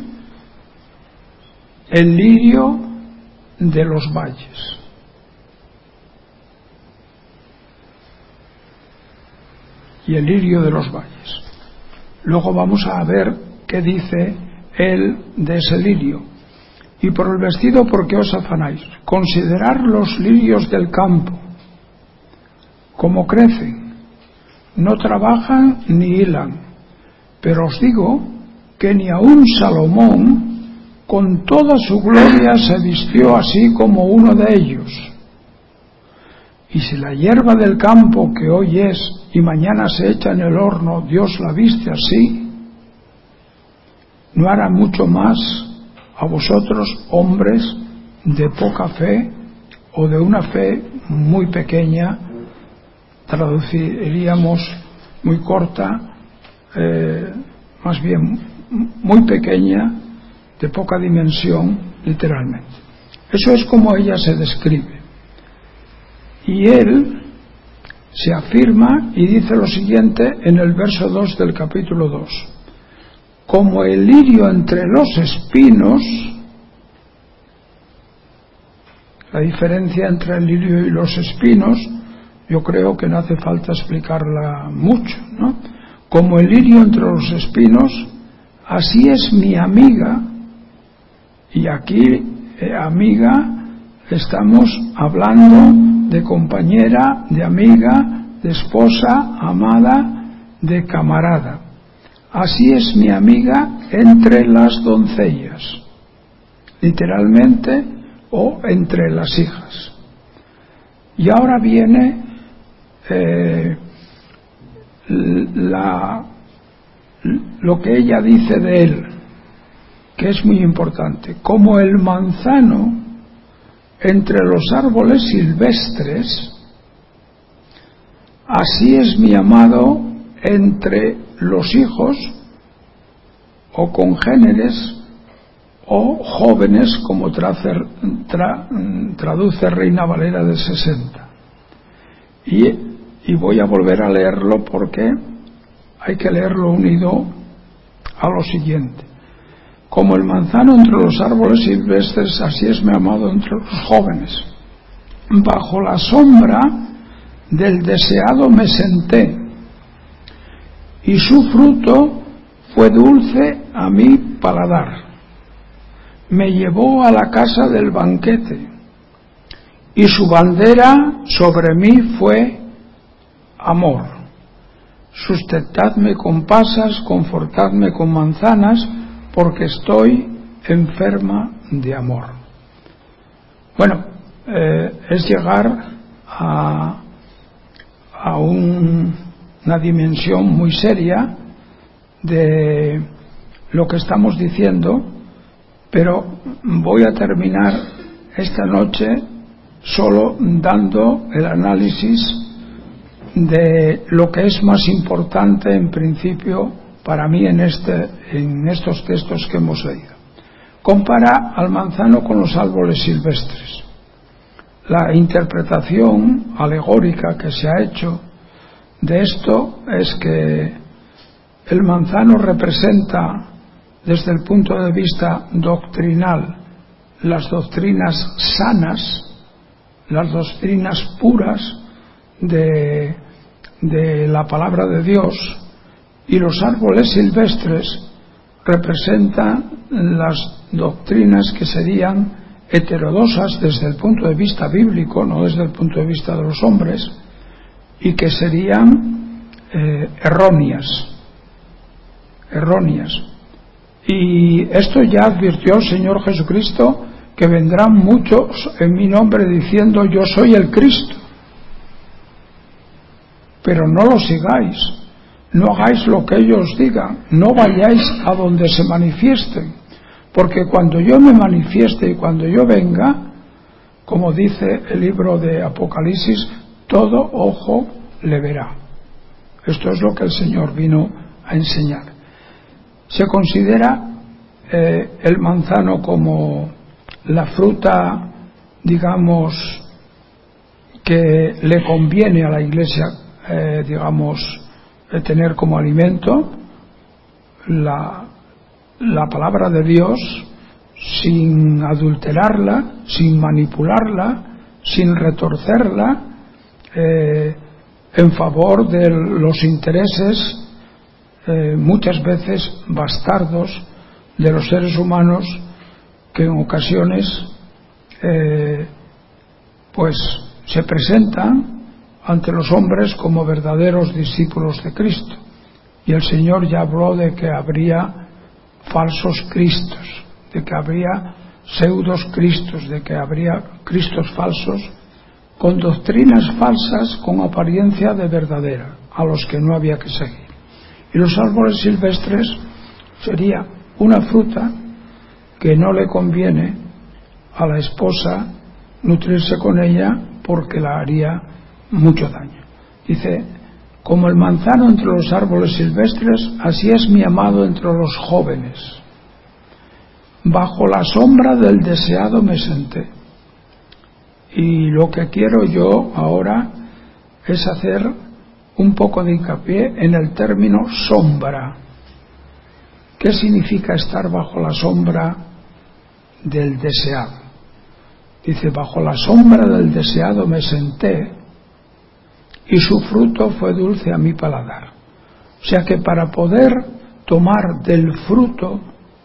el lirio de los valles. Y el lirio de los valles. Luego vamos a ver qué dice él de ese lirio. Y por el vestido, ¿por qué os afanáis? Considerar los lirios del campo, cómo crecen, no trabajan ni hilan, pero os digo que ni aun Salomón con toda su gloria se vistió así como uno de ellos. Y si la hierba del campo, que hoy es y mañana se echa en el horno, Dios la viste así, ¿no hará mucho más a vosotros, hombres de poca fe o de una fe muy pequeña? Traduciríamos muy corta, eh, más bien muy pequeña, de poca dimensión, literalmente. Eso es como ella se describe. Y él se afirma y dice lo siguiente en el verso dos del capítulo dos: como el lirio entre los espinos. La diferencia entre el lirio y los espinos, yo creo que no hace falta explicarla mucho, ¿no? Como el lirio entre los espinos, así es mi amiga. Y aquí, eh, amiga, estamos hablando de compañera, de amiga, de esposa, amada, de camarada. Así es mi amiga entre las doncellas, literalmente, o entre las hijas. Y ahora viene eh, la, lo que ella dice de él, que es muy importante. Como el manzano entre los árboles silvestres, así es mi amado entre los hijos, o congéneres, o jóvenes, como trace, tra, traduce Reina Valera de sesenta. Y, y voy a volver a leerlo porque hay que leerlo unido a lo siguiente. Como el manzano entre los árboles silvestres, así es mi amado entre los jóvenes. Bajo la sombra del deseado me senté, y su fruto fue dulce a mi paladar. Me llevó a la casa del banquete, y su bandera sobre mí fue amor. sustentadme con pasas, confortadme con manzanas, porque estoy enferma de amor. Bueno, eh, es llegar a, a un, una dimensión muy seria de lo que estamos diciendo, pero voy a terminar esta noche solo dando el análisis de lo que es más importante en principio para mí en, este, en estos textos que hemos leído. Compara al manzano con los árboles silvestres. La interpretación alegórica que se ha hecho de esto es que el manzano representa desde el punto de vista doctrinal las doctrinas sanas, las doctrinas puras de, de la palabra de Dios, y los árboles silvestres representan las doctrinas que serían heterodoxas desde el punto de vista bíblico, no desde el punto de vista de los hombres, y que serían eh, erróneas, erróneas. Y esto ya advirtió el Señor Jesucristo, que vendrán muchos en mi nombre diciendo yo soy el Cristo, pero no lo sigáis, no hagáis lo que ellos digan, no vayáis a donde se manifiesten, porque cuando yo me manifieste y cuando yo venga, como dice el libro de Apocalipsis, todo ojo le verá. Esto es lo que el Señor vino a enseñar. Se considera eh, el manzano como la fruta, digamos, que le conviene a la Iglesia, eh, digamos, eh, tener como alimento la, la palabra de Dios, sin adulterarla, sin manipularla, sin retorcerla, eh, en favor de los intereses eh, muchas veces bastardos de los seres humanos, que en ocasiones eh, pues se presentan ante los hombres como verdaderos discípulos de Cristo. Y el Señor ya habló de que habría falsos cristos, de que habría pseudos cristos, de que habría cristos falsos con doctrinas falsas con apariencia de verdadera, a los que no había que seguir. Y los árboles silvestres sería una fruta que no le conviene a la esposa nutrirse con ella porque la haría mucho daño. Dice, como el manzano entre los árboles silvestres, así es mi amado entre los jóvenes. Bajo la sombra del deseado me senté. Y lo que quiero yo ahora es hacer un poco de hincapié en el término sombra. ¿Qué significa estar bajo la sombra del deseado? Dice, bajo la sombra del deseado me senté y su fruto fue dulce a mi paladar. O sea que para poder tomar del fruto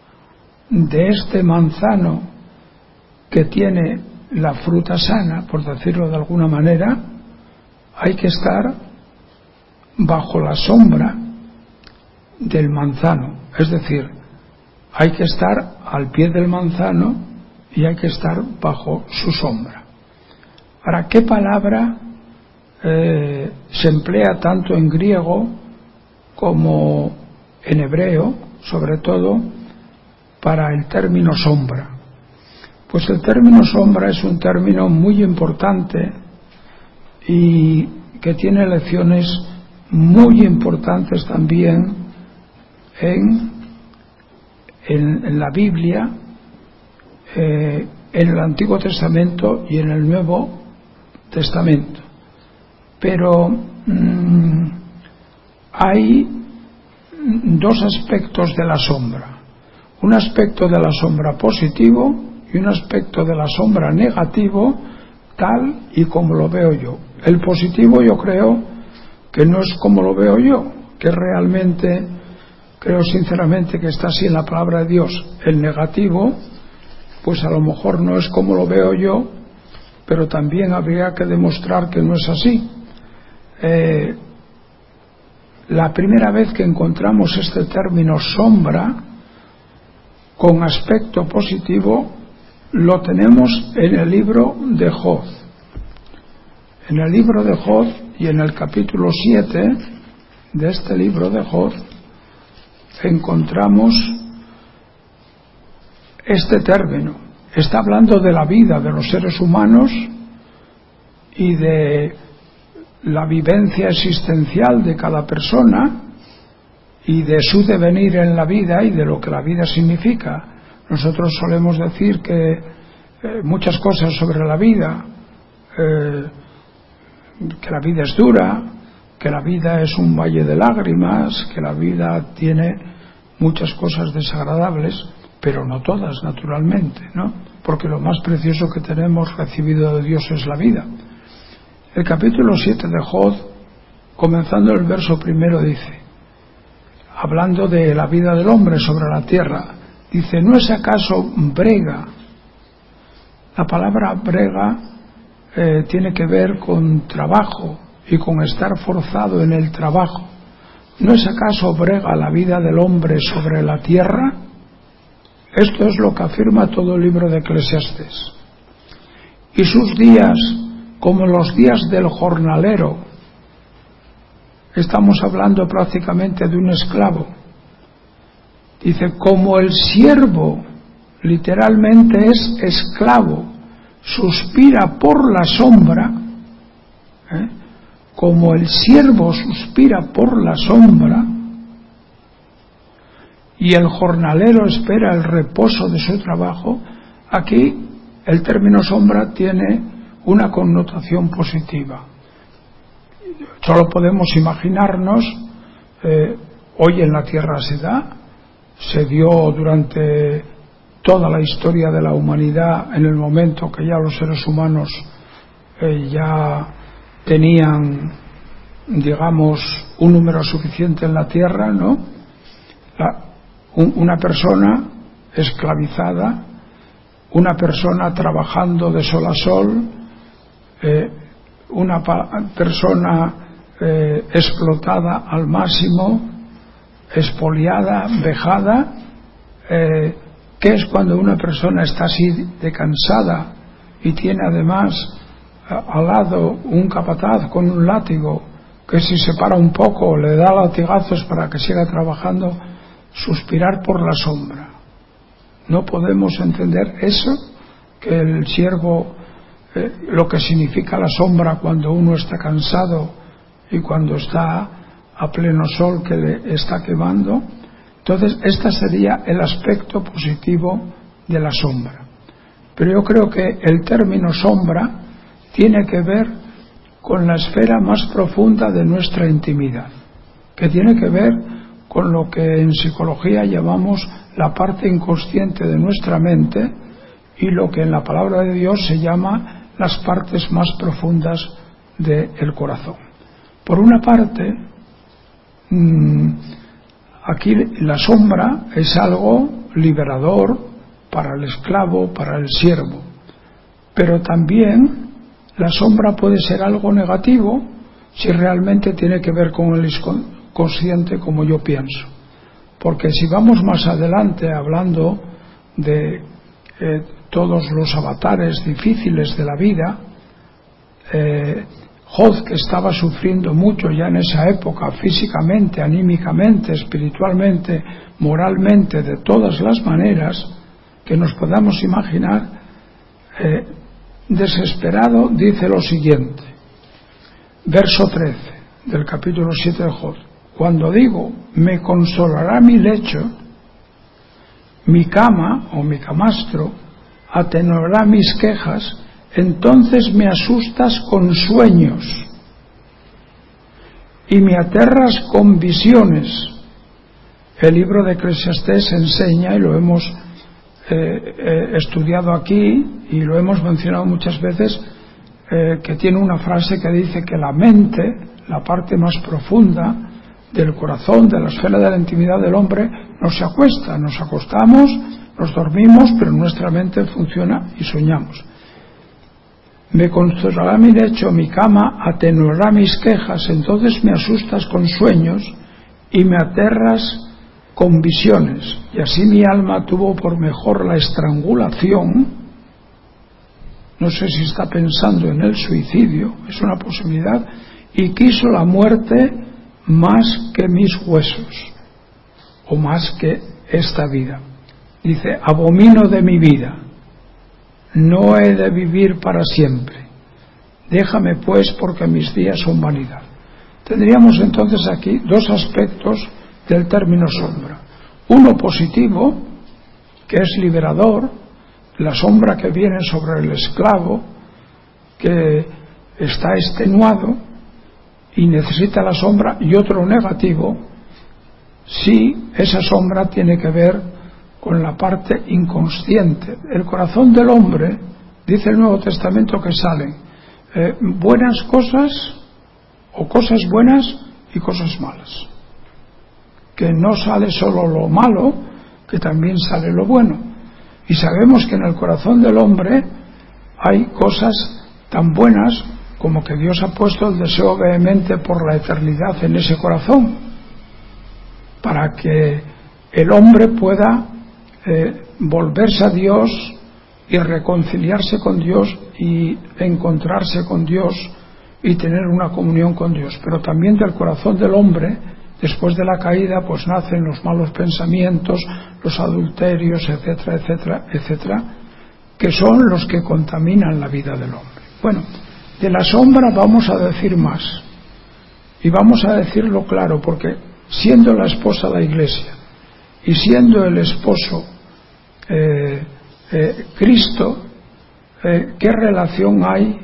de este manzano que tiene la fruta sana, por decirlo de alguna manera, hay que estar bajo la sombra del manzano, es decir, hay que estar al pie del manzano y hay que estar bajo su sombra. Ahora, ¿qué palabra eh, se emplea tanto en griego como en hebreo, sobre todo para el término sombra? Pues el término sombra es un término muy importante y que tiene lecciones muy importantes también en, en, en la Biblia, eh, en el Antiguo Testamento y en el Nuevo Testamento. Pero mmm, hay dos aspectos de la sombra. Un aspecto de la sombra positivo y un aspecto de la sombra negativo, tal y como lo veo yo. El positivo yo creo que no es como lo veo yo, que realmente creo sinceramente que está así en la palabra de Dios. El negativo, pues a lo mejor no es como lo veo yo, pero también habría que demostrar que no es así. Eh, la primera vez que encontramos este término sombra con aspecto positivo lo tenemos en el libro de Job. En el libro de Job y en el capítulo siete de este libro de Job encontramos este término. Está hablando de la vida de los seres humanos y de la vivencia existencial de cada persona y de su devenir en la vida y de lo que la vida significa. Nosotros solemos decir que eh, muchas cosas sobre la vida, eh, que la vida es dura, que la vida es un valle de lágrimas, que la vida tiene muchas cosas desagradables, pero no todas, naturalmente, ¿no? Porque lo más precioso que tenemos recibido de Dios es la vida. El capítulo siete de Job, comenzando el verso primero, dice, hablando de la vida del hombre sobre la tierra, dice, ¿no es acaso brega? La palabra brega eh, tiene que ver con trabajo y con estar forzado en el trabajo. ¿No es acaso brega la vida del hombre sobre la tierra? Esto es lo que afirma todo el libro de Eclesiastés. Y sus días, como los días del jornalero, estamos hablando prácticamente de un esclavo. Dice, como el siervo, literalmente es esclavo, suspira por la sombra, ¿eh? como el siervo suspira por la sombra, y el jornalero espera el reposo de su trabajo, aquí el término sombra tiene una connotación positiva. Solo podemos imaginarnos, eh, hoy en la Tierra se da, se dio durante toda la historia de la humanidad, en el momento que ya los seres humanos eh, ya tenían, digamos, un número suficiente en la Tierra, ¿no? La, un, una persona esclavizada, una persona trabajando de sol a sol, eh, una pa- persona eh, explotada al máximo, expoliada, vejada. Eh, ¿Qué es cuando una persona está así de cansada y tiene además a, al lado un capataz con un látigo que si se para un poco le da latigazos para que siga trabajando? Suspirar por la sombra. No podemos entender eso, que el siervo, eh, lo que significa la sombra cuando uno está cansado y cuando está a pleno sol que le está quemando. Entonces, este sería el aspecto positivo de la sombra. Pero yo creo que el término sombra tiene que ver con la esfera más profunda de nuestra intimidad, que tiene que ver con lo que en psicología llamamos la parte inconsciente de nuestra mente y lo que en la palabra de Dios se llama las partes más profundas del corazón. Por una parte, aquí la sombra es algo liberador para el esclavo, para el siervo, pero también la sombra puede ser algo negativo si realmente tiene que ver con el consciente, como yo pienso. Porque si vamos más adelante hablando de eh, todos los avatares difíciles de la vida, eh, Job, que estaba sufriendo mucho ya en esa época, físicamente, anímicamente, espiritualmente, moralmente, de todas las maneras que nos podamos imaginar, eh, desesperado, dice lo siguiente, verso trece del capítulo siete de Job: cuando digo, me consolará mi lecho, mi cama o mi camastro atenuará mis quejas, entonces me asustas con sueños y me aterras con visiones. El libro de Eclesiastés enseña, y lo hemos eh, eh, estudiado aquí y lo hemos mencionado muchas veces, eh, que tiene una frase que dice que la mente, la parte más profunda del corazón, de la esfera de la intimidad del hombre, no se acuesta. Nos acostamos, nos dormimos, pero nuestra mente funciona y soñamos. me consolará mi lecho, mi cama, atenuará mis quejas, entonces me asustas con sueños y me aterras con visiones. Y así mi alma tuvo por mejor la estrangulación. No sé si está pensando en el suicidio, es una posibilidad, y quiso la muerte más que mis huesos, o más que esta vida. Dice, abomino de mi vida, no he de vivir para siempre. Déjame pues, porque mis días son vanidad. Tendríamos entonces aquí dos aspectos del término sombra. Uno positivo, que es liberador, la sombra que viene sobre el esclavo, que está extenuado y necesita la sombra, y otro negativo, si esa sombra tiene que ver con la parte inconsciente. El corazón del hombre, dice el Nuevo Testamento, que salen eh, buenas cosas o cosas buenas y cosas malas, que no sale solo lo malo, que también sale lo bueno. Y sabemos que en el corazón del hombre hay cosas tan buenas como que Dios ha puesto el deseo vehemente por la eternidad en ese corazón, para que el hombre pueda eh, volverse a Dios y reconciliarse con Dios y encontrarse con Dios y tener una comunión con Dios. Pero también del corazón del hombre, después de la caída, pues nacen los malos pensamientos, los adulterios, etcétera, etcétera, etcétera, que son los que contaminan la vida del hombre. Bueno, de la sombra vamos a decir más, y vamos a decirlo claro, porque siendo la esposa la Iglesia y siendo el esposo eh, eh, Cristo, eh, ¿qué relación hay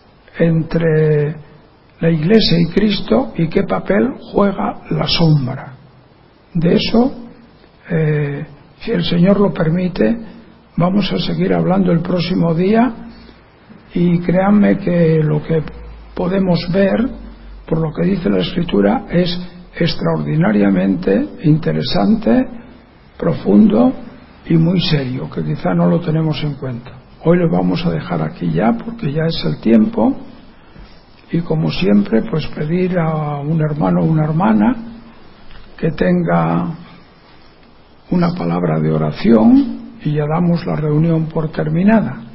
entre la Iglesia y Cristo, y qué papel juega la sombra? De eso, eh, si el Señor lo permite, vamos a seguir hablando el próximo día, y créanme que lo que podemos ver, por lo que dice la Escritura, es extraordinariamente interesante, profundo y muy serio, que quizá no lo tenemos en cuenta. Hoy lo vamos a dejar aquí ya, porque ya es el tiempo. Y como siempre, pues pedir a un hermano o una hermana que tenga una palabra de oración, y ya damos la reunión por terminada.